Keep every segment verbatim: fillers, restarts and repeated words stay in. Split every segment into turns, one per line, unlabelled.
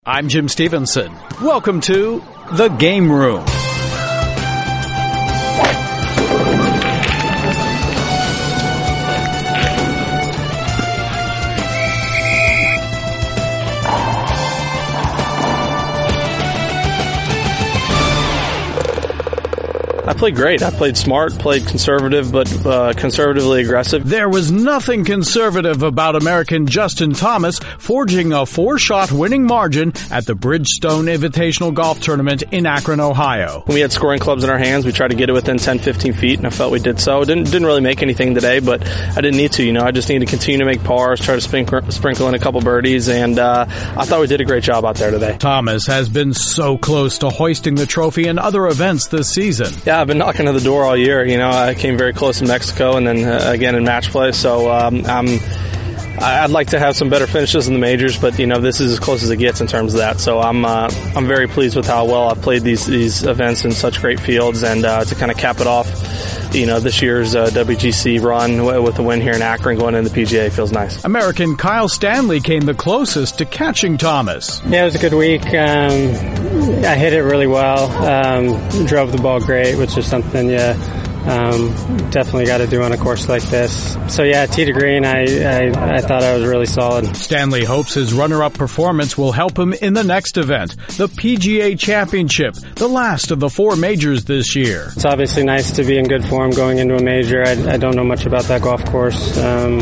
I'm Jim Stevenson. Welcome to The Game Room.
I played great. I played smart, played conservative, but uh, conservatively aggressive.
There was nothing conservative about American Justin Thomas forging a four-shot winning margin at the Bridgestone Invitational Golf Tournament in Akron, Ohio.
When we had scoring clubs in our hands, we tried to get it within ten, fifteen feet, and I felt we did so. Didn't didn't really make anything today, but I didn't need to. You know, I just needed to continue to make pars, try to sprinkle, sprinkle in a couple birdies, and uh, I thought we did a great job out there today.
Thomas has been so close to hoisting the trophy in other events this season.
Yeah, I've been knocking on the door all year. You know, I came very close in Mexico and then uh, again in match play. So um, I'm, I'd like to have some better finishes in the majors, but you know, this is as close as it gets in terms of that. So I'm uh, I'm very pleased with how well I've played these these events in such great fields, and uh, to kind of cap it off, you know, this year's uh, W G C run with the win here in Akron going into the P G A feels nice.
American Kyle Stanley came the closest to catching Thomas.
Yeah, it was a good week. Um, I hit it really well. Um, drove the ball great, which is something you um, definitely got to do on a course like this. So yeah, tee to green, I, I, I thought I was really solid.
Stanley hopes his runner-up performance will help him in the next event, the P G A Championship, the last of the four majors this year.
It's obviously nice to be in good form going into a major. I, I don't know much about that golf course, um,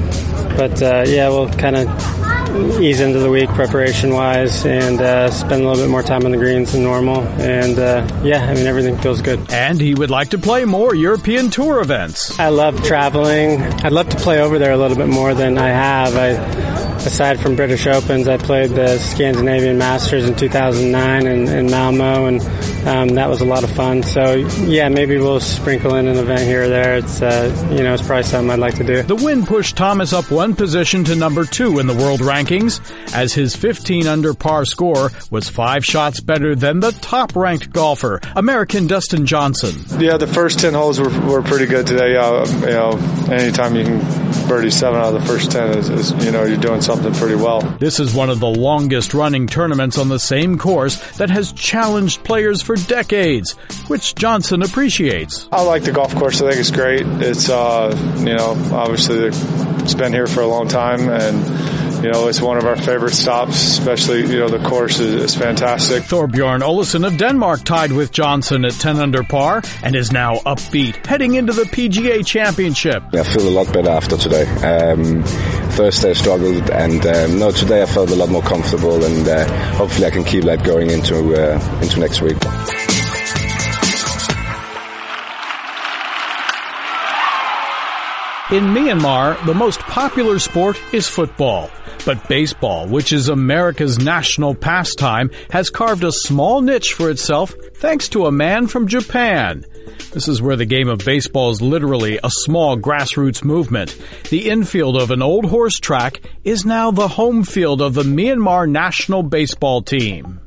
but uh, yeah, we'll kind of ease into the week preparation-wise and uh, spend a little bit more time on the greens than normal. And uh, yeah, I mean, everything feels good.
And he would like to play more European Tour events.
I love traveling. I'd love to play over there a little bit more than I have. I, aside from British Opens, I played the Scandinavian Masters in two thousand nine in, in Malmo, and um, that was a lot of fun. So yeah, maybe we'll sprinkle in an event here or there. It's uh, you know, it's probably something I'd like to do.
The win pushed Thomas up one position to number two in the world rankings, as his fifteen under par score was five shots better than the top-ranked golfer, American Dustin Johnson.
Yeah, the first ten holes were, were pretty good today. Uh, you know, anytime you can birdie seven out of the first ten is, is, you know, you're doing something pretty well.
This is one of the longest-running tournaments on the same course that has challenged players for decades, which Johnson appreciates.
I like the golf course. I think it's great. It's, uh, you know, obviously it's been here for a long time, and you know, it's one of our favorite stops, especially, you know, the course is, is fantastic.
Thorbjorn Olesen of Denmark tied with Johnson at ten under par and is now upbeat, heading into the P G A Championship.
I feel a lot better after today. Um, first I struggled, and um, no, today I felt a lot more comfortable, and uh, hopefully I can keep that going into uh, into next week.
In Myanmar, the most popular sport is football. But baseball, which is America's national pastime, has carved a small niche for itself thanks to a man from Japan. This is where the game of baseball is literally a small grassroots movement. The infield of an old horse track is now the home field of the Myanmar national baseball team.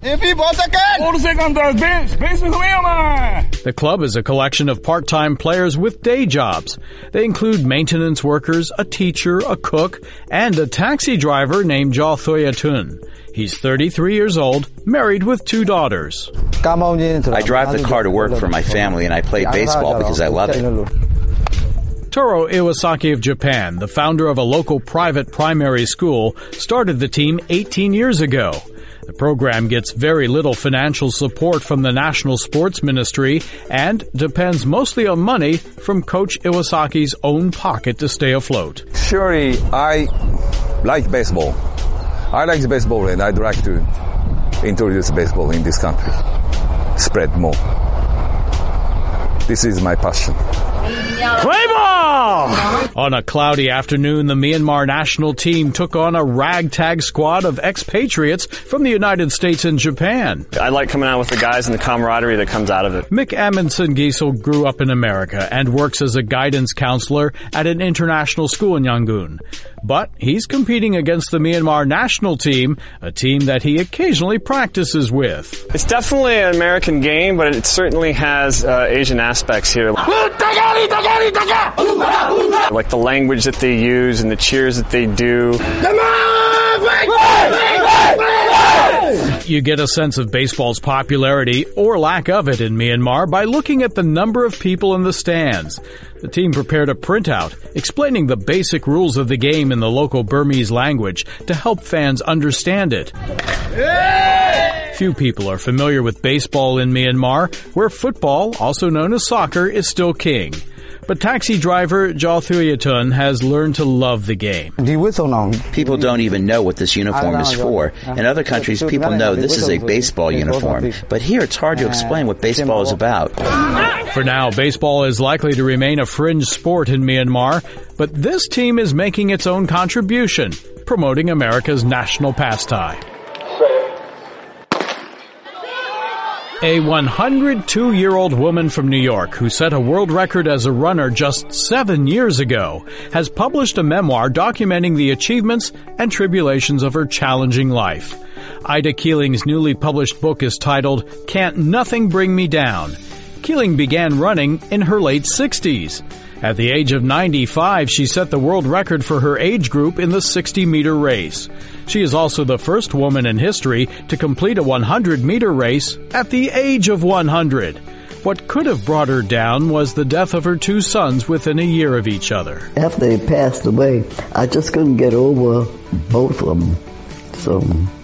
The club is a collection of part-time players with day jobs. They include maintenance workers, a teacher, a cook, and a taxi driver named Jo Thoyatun. He's thirty-three years old, married with two daughters.
I drive the car to work for my family, and I play baseball because I love it.
Toro Iwasaki of Japan, the founder of a local private primary school, started the team eighteen years ago. The program gets very little financial support from the National Sports Ministry and depends mostly on money from Coach Iwasaki's own pocket to stay afloat.
Surely, I like baseball. I like the baseball, and I'd like to introduce baseball in this country. Spread more. This is my passion.
Play ball! On a cloudy afternoon, the Myanmar national team took on a ragtag squad of expatriates from the United States and Japan.
I like coming out with the guys and the camaraderie that comes out of it.
Mick Amundsen Giesel grew up in America and works as a guidance counselor at an international school in Yangon. But he's competing against the Myanmar national team, a team that he occasionally practices with.
It's definitely an American game, but it certainly has uh, Asian aspects here. Like the language that they use and the cheers that they do.
You get a sense of baseball's popularity or lack of it in Myanmar by looking at the number of people in the stands. The team prepared a printout explaining the basic rules of the game in the local Burmese language to help fans understand it. Few people are familiar with baseball in Myanmar, where football, also known as soccer, is still king. But taxi driver Jo Thuyatun has learned to love the game.
People don't even know what this uniform is for. In other countries, people know this is a baseball uniform. But here, it's hard to explain what baseball is about.
For now, baseball is likely to remain a fringe sport in Myanmar, but this team is making its own contribution, promoting America's national pastime. A one hundred two year old woman from New York who set a world record as a runner just seven years ago has published a memoir documenting the achievements and tribulations of her challenging life. Ida Keeling's newly published book is titled Can't Nothing Bring Me Down. Keeling began running in her late sixties. At the age of ninety-five, she set the world record for her age group in the sixty meter race. She is also the first woman in history to complete a one hundred meter race at the age of one hundred. What could have brought her down was the death of her two sons within a year of each other.
After they passed away, I just couldn't get over both of them. So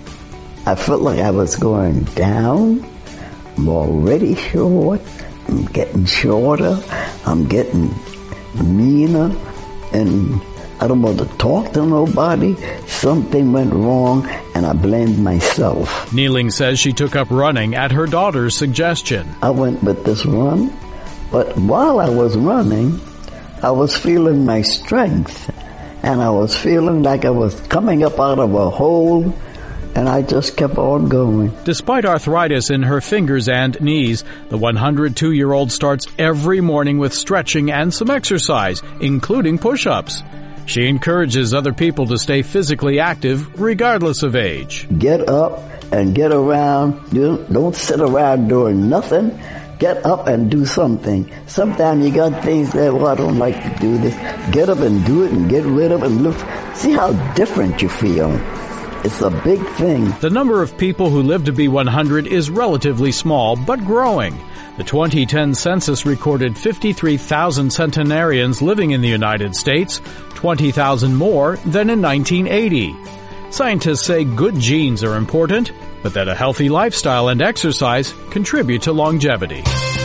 I felt like I was going down. I'm already short. I'm getting shorter. I'm getting meaner, and I don't want to talk to nobody. Something went wrong, and I blamed myself.
Keeling says she took up running at her daughter's suggestion.
I went with this run, but while I was running, I was feeling my strength, and I was feeling like I was coming up out of a hole, and I just kept on going.
Despite arthritis in her fingers and knees, the one hundred two year old starts every morning with stretching and some exercise, including push-ups. She encourages other people to stay physically active regardless of age.
Get up and get around. Don't sit around doing nothing. Get up and do something. Sometimes you got things that, well, I don't like to do this. Get up and do it and get rid of it and look. See how different you feel. It's a big thing.
The number of people who live to be one hundred is relatively small, but growing. The twenty ten census recorded fifty-three thousand centenarians living in the United States, twenty thousand more than in nineteen eighty. Scientists say good genes are important, but that a healthy lifestyle and exercise contribute to longevity.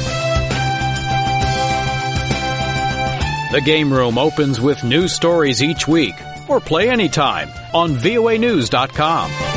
The Game Room opens with new stories each week, or play anytime on V O A news dot com.